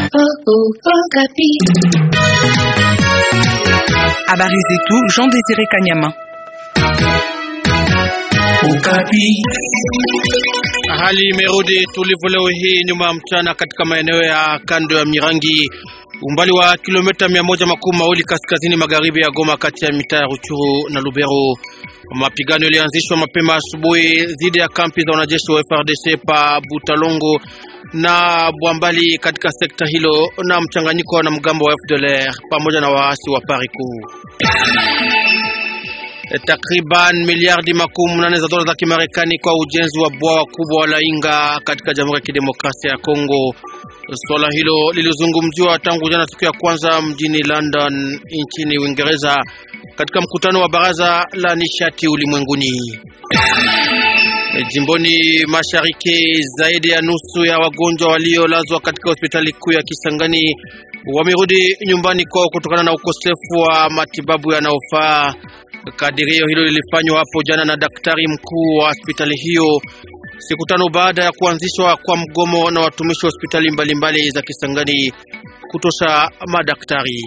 Habari zetu Jean Désiré Kanyama. Hali imerudi tulivu leo hii nyuma ya mchana katika maeneo ya kando ya Mirangi, umbali wa kilomita 120 kaskazini magharibi ya Goma, kati ya mitaa ya Ruchuru na Lubero. Mapigano yalianzishwa mapema asubuhi dhidi ya kampi za wanajeshi wa FARDC pa Butalongo na Bwambali katika sekta hilo, na mchanganyiko wa wanamgambo wa FDLR pamoja na waasi wa Pariku. Takriban miliardi 18 za dola za Kimarekani kwa ujenzi wa bwawa kubwa la Inga katika Jamhuri ya Kidemokrasia ya Kongo. Swala hilo lilizungumziwa tangu jana siku ya kwanza mjini London nchini Uingereza katika mkutano wa baraza la nishati ulimwenguni. Jimboni Mashariki, zaidi ya nusu ya wagonjwa waliolazwa katika hospitali kuu ya Kisangani wamerudi nyumbani kwao kutokana na ukosefu wa matibabu yanayofaa. Kadirio hilo lilifanywa hapo jana na daktari mkuu wa hospitali hiyo, siku tano baada ya kuanzishwa kwa mgomo na watumishi wa hospitali mbalimbali za Kisangani kutosha madaktari.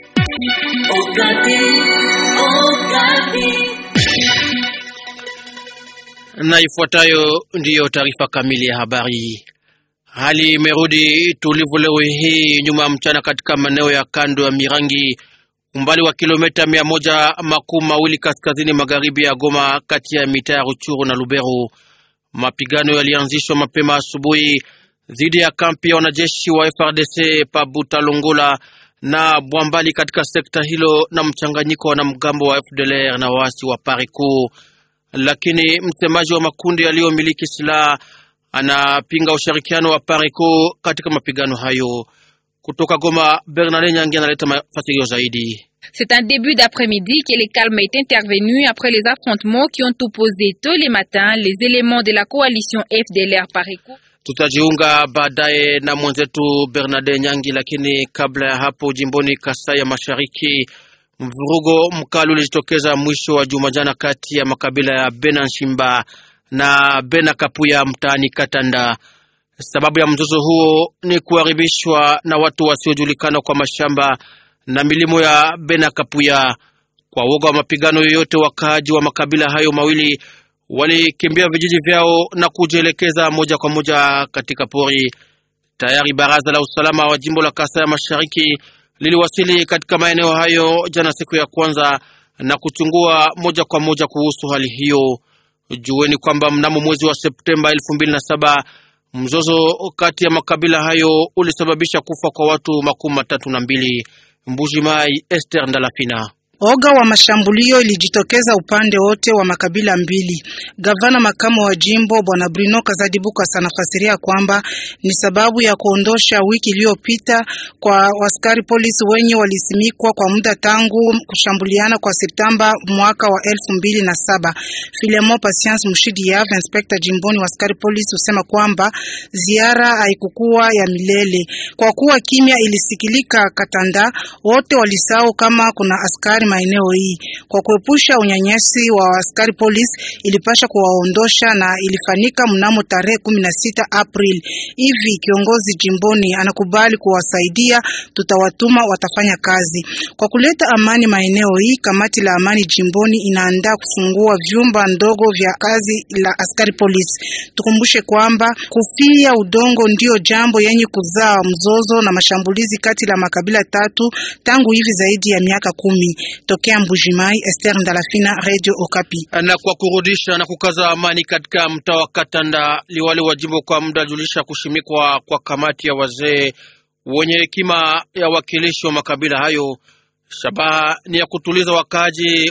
Na ifuatayo ndiyo taarifa kamili ya habari. Hali imerudi tulivu leo hii nyuma mchana katika maeneo ya kando ya Mirangi, umbali wa kilomita 120 kaskazini magharibi ya Goma, kati ya mitaa ya Ruchuru na Lubero. Mapigano yalianzishwa mapema asubuhi dhidi ya kampi ya wanajeshi wa FARDC pa Butalongola na Bwambali katika sekta hilo, na mchanganyiko wa wanamgambo wa FDLR na waasi wa Pariku. Lakini msemaji wa makundi yaliyomiliki silaha anapinga ushirikiano wa Pariku katika mapigano hayo. Kutoka Goma, Bernard Nyangi analeta mafasirio zaidi. C'est un début d'après-midi que le calme est intervenu après les affrontements qui ont opposé tôt les matins les éléments de la coalition FDLR Pariku. Tutajiunga baadaye na mwenzetu Bernard Nyangi, lakini kabla ya hapo, jimboni Kasai ya Mashariki, mvurugo mkali ulijitokeza mwisho wa juma jana kati ya makabila ya Benanshimba na Benakapuya mtaani Katanda. Sababu ya mzozo huo ni kuharibishwa na watu wasiojulikana kwa mashamba na milimo ya Benakapuya. Kwa woga wa mapigano yoyote, wakaaji wa makabila hayo mawili walikimbia vijiji vyao na kujielekeza moja kwa moja katika pori. Tayari baraza la usalama wa jimbo la Kasai ya Mashariki liliwasili katika maeneo hayo jana siku ya kwanza na kuchungua moja kwa moja kuhusu hali hiyo. Jueni kwamba mnamo mwezi wa Septemba 2007 mzozo kati ya makabila hayo ulisababisha kufa kwa watu 32. Mbujimai, Esther Ndalafina. Oga wa mashambulio ilijitokeza upande wote wa makabila mbili. Gavana makamu wa jimbo Bwana Bruno Kazadibuka sanafasiria kwamba ni sababu ya kuondosha wiki iliyopita kwa askari polisi wenye walisimikwa kwa muda tangu kushambuliana kwa Septemba mwaka wa 2007. Filemo Patience Mushidiya, inspector jimboni wa askari polisi, usema kwamba ziara haikukuwa ya milele. Kwa kuwa kimya ilisikilika Katanda, wote walisahau kama kuna askari maeneo hii. Kwa kuepusha unyanyasi wa askari polisi, ilipasha kuwaondosha na ilifanyika mnamo tarehe 16 April. Hivi kiongozi jimboni anakubali kuwasaidia, tutawatuma watafanya kazi. Kwa kuleta amani maeneo hii, kamati la amani jimboni inaandaa kufungua vyumba ndogo vya kazi la askari polisi. Tukumbushe kwamba kufia udongo ndio jambo yenye kuzaa mzozo na mashambulizi kati la makabila tatu tangu hivi zaidi ya miaka 10. Tokea Mbujimai, Esther Ndalafina, Radio Okapi. Na kwa kurudisha na kukaza amani katika mtaa wa Katanda, liwali wa jimbo kwa muda julisha kushimikwa kwa kamati ya wazee wenye hekima ya wakilishi wa makabila hayo. Shabaha ni ya kutuliza wakaji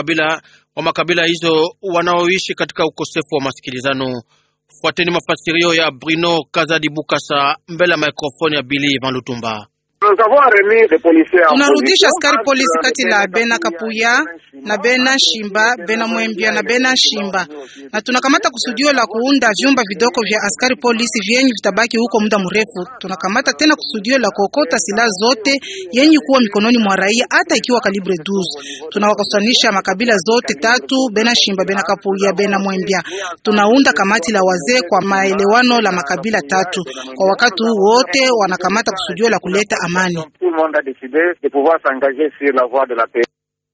wa makabila hizo wanaoishi katika ukosefu wa masikilizano. Fuateni mafasirio ya Bruno Kazadi Bukasa mbele ya mikrofoni ya Billy Van Lutumba. Tunarudisha askari polisi kati la Bena Kapuya na Bena Shimba, Bena Mwembia na Bena Shimba, na tunakamata kusudio la kuunda vyumba vidoko vya askari polisi vyenye vitabaki huko muda mrefu. Tunakamata tena kusudio la kuokota silaha zote yenye kuwa mikononi mwa raia hata ikiwa kalibre 12. Tunawakasanisha makabila zote tatu, Bena Shimba, Bena Kapuya, Bena Mwembia. Tunaunda kamati la wazee kwa maelewano la makabila tatu. Kwa wakati huu wote wanakamata kusudio la kuleta amani. Tout le monde a décidé de pouvoir s'engager sur la voie de la paix.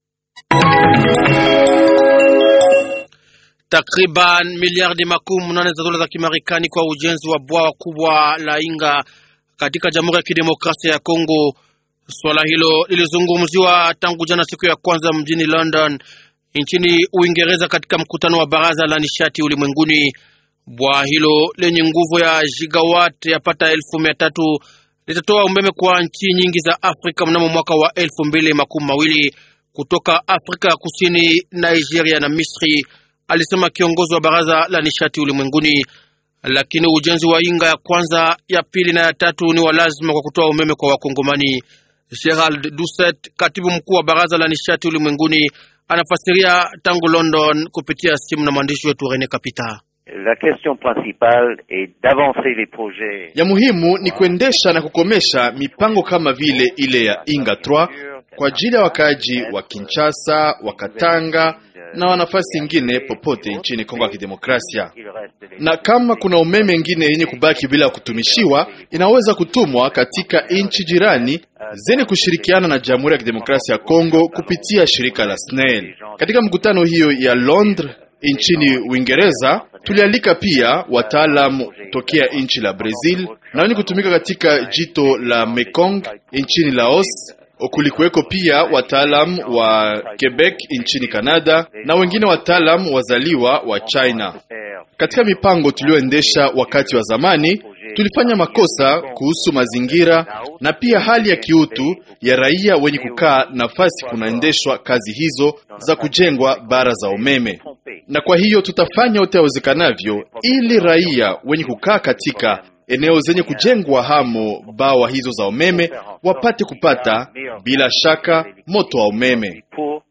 Takriban miliardi 8 za dola za Kimarekani kwa ujenzi wa bwawa kubwa la Inga katika Jamhuri ya Kidemokrasia ya Kongo. Swala hilo lilizungumziwa tangu jana siku ya kwanza mjini London nchini Uingereza katika mkutano wa Baraza la Nishati Ulimwenguni. Bwawa hilo lenye nguvu ya gigawatt yapata 1300 litatoa umeme kwa nchi nyingi za Afrika mnamo mwaka wa 2020 kutoka Afrika Kusini, Nigeria na Misri, alisema kiongozi wa Baraza la Nishati Ulimwenguni. Lakini ujenzi wa Inga ya kwanza, ya pili na ya tatu ni wa lazima kwa kutoa umeme kwa Wakongomani. Gerald Doucet, katibu mkuu wa Baraza la Nishati Ulimwenguni, anafasiria tangu London kupitia simu na mwandishi wetu Rene Kapita. La question principale est d'avancer les projets. Ya muhimu ni kuendesha na kukomesha mipango kama vile ile ya Inga 3 kwa ajili ya wakaaji wa Kinshasa, wa Katanga na wanafasi ingine popote nchini Kongo ya Kidemokrasia. Na kama kuna umeme ingine yenye kubaki bila kutumishiwa, inaweza kutumwa katika nchi jirani zenye kushirikiana na Jamhuri ya Kidemokrasia ya Kongo kupitia shirika la SNEL. Katika mkutano hiyo ya Londres nchini Uingereza, tulialika pia wataalamu tokea nchi la Brazil na wenye kutumika katika jito la Mekong nchini Laos. Kulikuweko pia wataalamu wa Quebec nchini Canada na wengine wataalamu wazaliwa wa China. Katika mipango tulioendesha wakati wa zamani, tulifanya makosa kuhusu mazingira na pia hali ya kiutu ya raia wenye kukaa nafasi kunaendeshwa kazi hizo za kujengwa bara za umeme. Na kwa hiyo tutafanya yote yawezekanavyo ili raia wenye kukaa katika eneo zenye kujengwa hamo bawa hizo za umeme wapate kupata bila shaka moto wa umeme.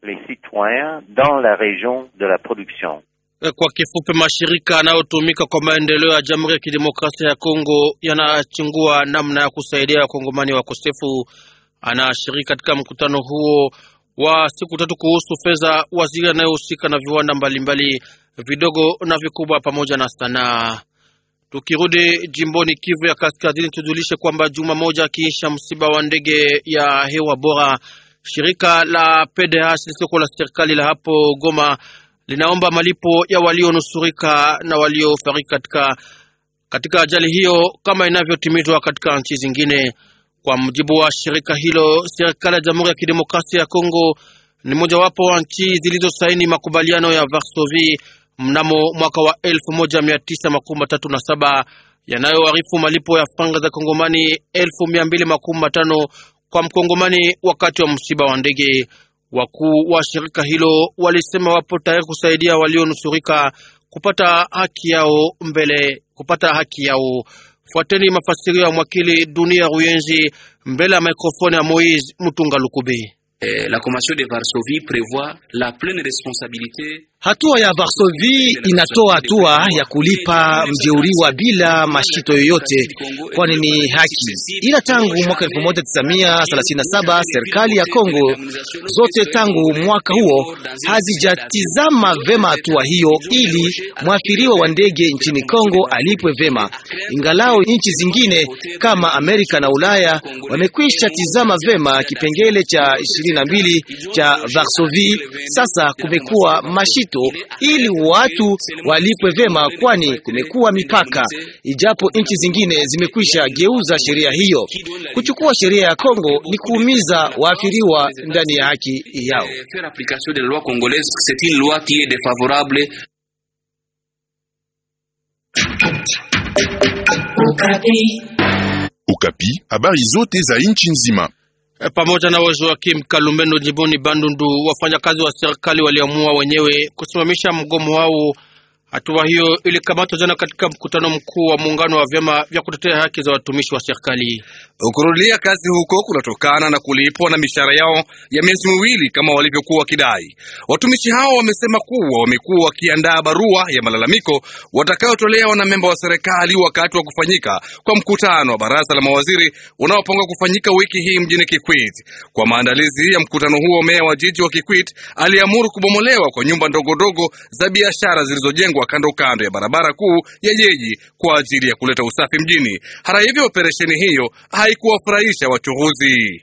Kwa kifupi, mashirika yanayotumika kwa maendeleo ya Jamhuri ya Kidemokrasia ya Kongo yanachungua namna ya kusaidia wakongomani wakosefu. Anashiriki katika mkutano huo wa siku 3 kuhusu fedha waziri anayehusika na viwanda mbalimbali vidogo na vikubwa pamoja na sanaa. Tukirudi jimboni Kivu ya Kaskazini, tujulishe kwamba juma moja kiisha msiba wa ndege ya hewa bora, shirika la PDH lisoko la serikali la hapo Goma linaomba malipo ya walionusurika na waliofariki katika ajali hiyo kama inavyotimizwa katika nchi zingine. Kwa mujibu wa shirika hilo, serikali ya Jamhuri ya Kidemokrasia ya Kongo ni mojawapo wa nchi zilizosaini makubaliano ya Varsovie mnamo mwaka wa 1937 yanayoarifu malipo ya franga za Kongomani 1215 kwa mkongomani wakati wa msiba wa ndege. Wakuu wa shirika hilo walisema wapo tayari kusaidia walionusurika kupata haki yao. Fuateni mafasirio ya mwakili Dunia Ruyenzi mbele ya mikrofoni ya Moise Mutunga Lukube. La Convention de Varsovie prévoit la pleine responsabilité. Hatua ya Varsovie inatoa hatua ya kulipa mjeuriwa bila mashito yoyote, kwani ni haki. Ila tangu mwaka 1937 serikali ya Kongo zote tangu mwaka huo hazijatizama vema hatua hiyo ili mwathiriwa wa ndege nchini Kongo alipwe vema. Ingalao nchi zingine kama Amerika na Ulaya wamekwisha tizama vema kipengele cha 22 cha Varsovie, sasa kumekuwa mashito ili watu walipwe vema, kwani kumekuwa mipaka, ijapo nchi zingine zimekwisha geuza sheria hiyo. Kuchukua sheria ya Kongo ni kuumiza waathiriwa ndani ya haki yao. Ukapi, habari zote za nchi nzima. Pamoja na Joakim Kalumendo jimboni Bandundu, wafanyakazi wa serikali waliamua wenyewe kusimamisha mgomo wao. Hatua hiyo ilikamatwa jana katika mkutano mkuu wa muungano wa vyama vya kutetea haki za watumishi wa serikali. Kurudia kazi huko kunatokana na kulipwa na mishahara yao ya miezi miwili kama walivyokuwa wakidai. Watumishi hao wamesema kuwa wamekuwa wakiandaa barua ya malalamiko watakayotolewa wanamemba wa serikali wakati wa kufanyika kwa mkutano wa baraza la mawaziri unaopangwa kufanyika wiki hii mjini Kikwit. Kwa maandalizi ya mkutano huo, meya wa jiji wa Kikwit aliamuru kubomolewa kwa nyumba ndogo za biashara zilizojengwa kando kando ya barabara kuu ya jiji kwa ajili ya kuleta usafi mjini. Hata hivyo, operesheni hiyo haikuwafurahisha wachunguzi.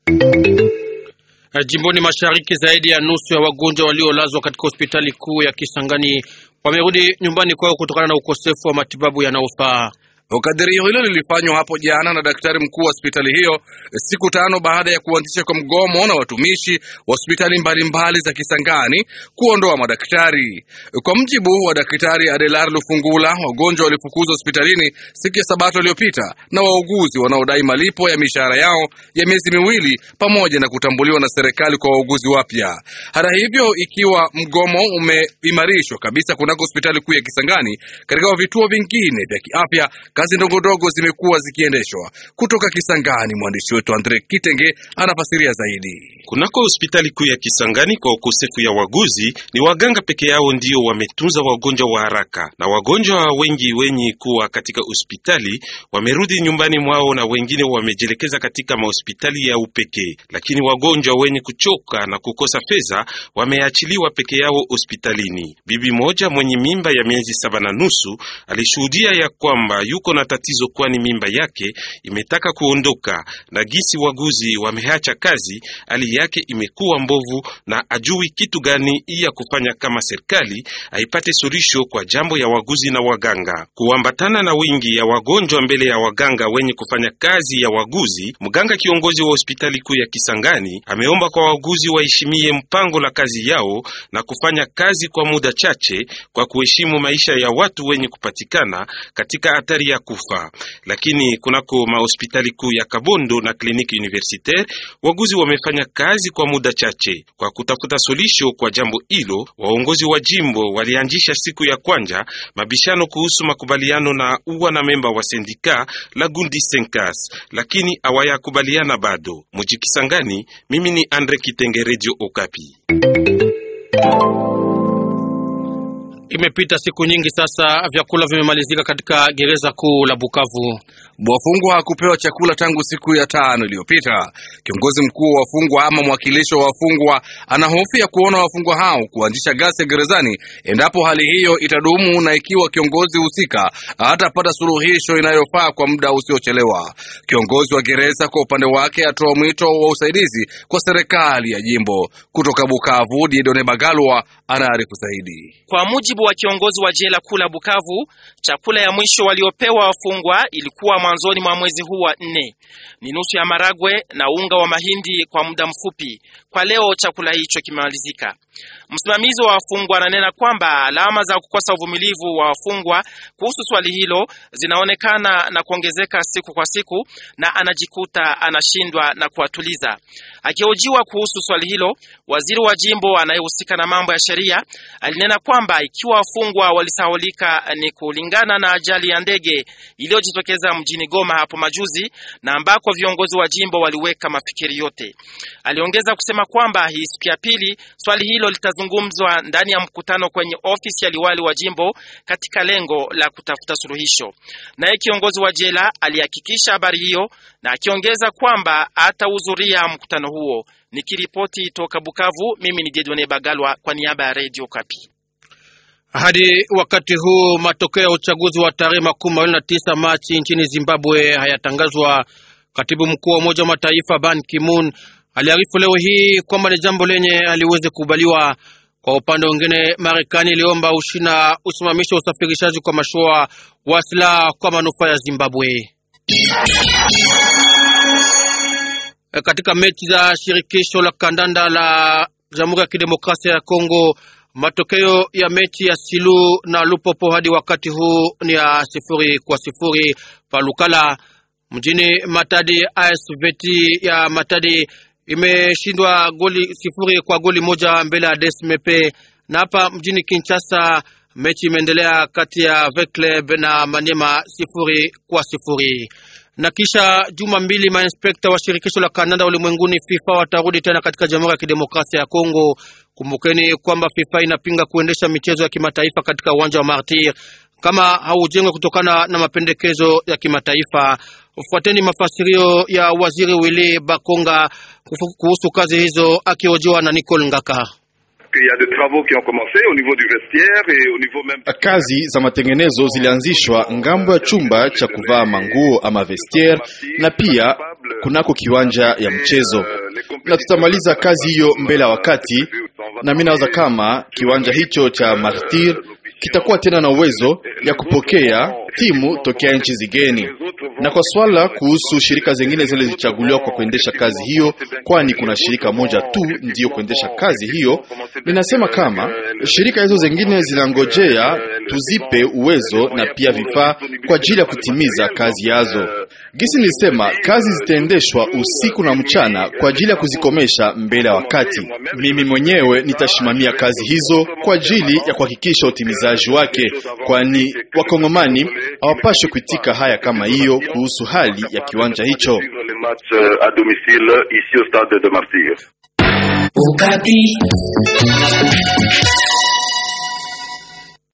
Jimboni mashariki, zaidi ya nusu ya wagonjwa waliolazwa katika hospitali kuu ya Kisangani wamerudi nyumbani kwao kutokana na ukosefu wa matibabu yanayofaa. Kadirio hilo lilifanywa hapo jana na daktari mkuu wa hospitali hiyo siku 5 baada ya kuanzisha kwa mgomo na watumishi wa hospitali mbalimbali za Kisangani kuondoa madaktari. Kwa mjibu wa daktari Adelar Lufungula, wagonjwa walifukuzwa hospitalini siku ya Sabato iliyopita na wauguzi wanaodai malipo ya mishahara yao ya miezi miwili pamoja na kutambuliwa na serikali kwa wauguzi wapya. Hata hivyo, ikiwa mgomo umeimarishwa kabisa kunako hospitali kuu ya Kisangani, katika vituo vingine vya kiafya kazi ndogo zimekuwa zikiendeshwa. Kutoka Kisangani, mwandishi wetu Andre Kitenge anafasiria zaidi. Kunako hospitali kuu ya Kisangani, kwa ukosefu ya waguzi, ni waganga peke yao ndio wametunza wagonjwa wa haraka, na wagonjwa wengi wenye kuwa katika hospitali wamerudi nyumbani mwao na wengine wamejelekeza katika mahospitali ya upekee. Lakini wagonjwa wenye kuchoka na kukosa fedha wameachiliwa peke yao hospitalini. Bibi moja mwenye mimba ya miezi 7.5 alishuhudia ya kwamba yuko na tatizo, kwani mimba yake imetaka kuondoka na gisi waguzi wameacha kazi, hali yake imekuwa mbovu na ajui kitu gani ya kufanya kama serikali haipate suluhisho kwa jambo ya waguzi na waganga. Kuambatana na wingi ya wagonjwa mbele ya waganga wenye kufanya kazi ya waguzi, mganga kiongozi wa hospitali kuu ya Kisangani ameomba kwa waguzi waheshimie mpango la kazi yao na kufanya kazi kwa muda chache kwa kuheshimu maisha ya watu wenye kupatikana katika hatari ya kufa. Lakini kunako mahospitali kuu ya Kabondo na kliniki universitaire, waguzi wamefanya kazi kwa muda chache. Kwa kutafuta suluhisho kwa jambo hilo, waongozi wa jimbo walianzisha siku ya kwanza mabishano kuhusu makubaliano na memba wa sindika la Gundi Senkas, lakini hawayakubaliana bado. Mujikisangani, mimi ni Andre Kitenge, Radio Okapi. Imepita siku nyingi sasa, vyakula vimemalizika katika gereza kuu la Bukavu. Wafungwa hakupewa chakula tangu siku ya 5 iliyopita. Kiongozi mkuu wa wafungwa ama mwakilishi wa wafungwa anahofia kuona wafungwa hao kuanzisha ghasia gerezani endapo hali hiyo itadumu na ikiwa kiongozi husika hatapata suluhisho inayofaa kwa muda usiochelewa. Kiongozi wa gereza kwa upande wake atoa mwito wa usaidizi kwa serikali ya jimbo. Kutoka Bukavu, Diedone Bagalwa anaarifu zaidi. Kwa mujibu wa kiongozi wa jela kuu la Bukavu, chakula ya mwisho waliopewa wafungwa ilikuwa mwanzoni mwa mwezi huu wa 4. Ni nusu ya maragwe na unga wa mahindi kwa muda mfupi. Kwa leo chakula hicho kimemalizika. Msimamizi wa wafungwa ananena kwamba alama za kukosa uvumilivu wa wafungwa kuhusu swali hilo zinaonekana na kuongezeka siku kwa siku, na anajikuta anashindwa na kuwatuliza. Akihojiwa kuhusu swali hilo, waziri wa jimbo anayehusika na mambo ya sheria alinena kwamba ikiwa wafungwa walisahaulika ni kulingana na ajali ya ndege iliyojitokeza mjini Goma hapo majuzi, na ambako viongozi wa jimbo waliweka mafikiri yote. Aliongeza kusema kwamba hii siku ya pili swali hilo litazungumzwa ndani ya mkutano kwenye ofisi ya liwali wa jimbo katika lengo la kutafuta suluhisho. Naye kiongozi wa jela alihakikisha habari hiyo na akiongeza kwamba atahudhuria mkutano huo. Nikiripoti toka Bukavu, mimi ni Diedone Bagalwa kwa niaba ya Radio Okapi. Hadi wakati huu matokeo ya uchaguzi wa tarehe 29 Machi nchini Zimbabwe hayatangazwa. Katibu mkuu wa Umoja wa Mataifa Ban Ki-moon aliarifu leo hii kwamba ni jambo lenye aliweze kubaliwa. Kwa upande mwingine, Marekani iliomba Ushina usimamishe usafirishaji kwa mashua wa silaha kwa manufaa ya Zimbabwe. Katika mechi za shirikisho la kandanda la Jamhuri ya Kidemokrasia ya Kongo, matokeo ya mechi ya Silu na Lupopo hadi wakati huu ni ya 0-0 Palukala. Mjini Matadi, ASVT ya Matadi imeshindwa goli 0-1 mbele ya Desmepe, na hapa mjini Kinshasa mechi imeendelea kati ya Veclub na Maniema 0-0. Na kisha juma mbili mainspekta wa shirikisho la kandanda ulimwenguni FIFA watarudi tena katika Jamhuri ya Kidemokrasia ya Kongo. Kumbukeni kwamba FIFA inapinga kuendesha michezo ya kimataifa katika uwanja wa Martyr kama haujengwe kutokana na mapendekezo ya kimataifa. Ufuateni mafasirio ya Waziri Willy Bakonga kuhusu kazi hizo akihojiwa na Nicole Ngaka. Kazi za matengenezo zilianzishwa ngambo ya chumba cha kuvaa manguo ama vestiaire na pia kunako kiwanja ya mchezo, na tutamaliza kazi hiyo mbele ya wakati, na mimi nawaza kama kiwanja hicho cha Martyr kitakuwa tena na uwezo ya kupokea timu tokea nchi zigeni. Na kwa swala kuhusu shirika zingine zile zilichaguliwa kwa kuendesha kazi hiyo, kwani kuna shirika moja tu ndiyo kuendesha kazi hiyo, ninasema kama shirika hizo zingine zinangojea tuzipe uwezo na pia vifaa kwa ajili ya kutimiza kazi yazo. Gisi nilisema kazi zitaendeshwa usiku na mchana kwa ajili ya kuzikomesha mbele ya wakati. Mimi mwenyewe nitashimamia kazi hizo kwa ajili ya kuhakikisha utimizaji wake, kwani wakongomani hawapaswi kuitika haya kama hiyo kuhusu hali ya kiwanja hicho. Okapi.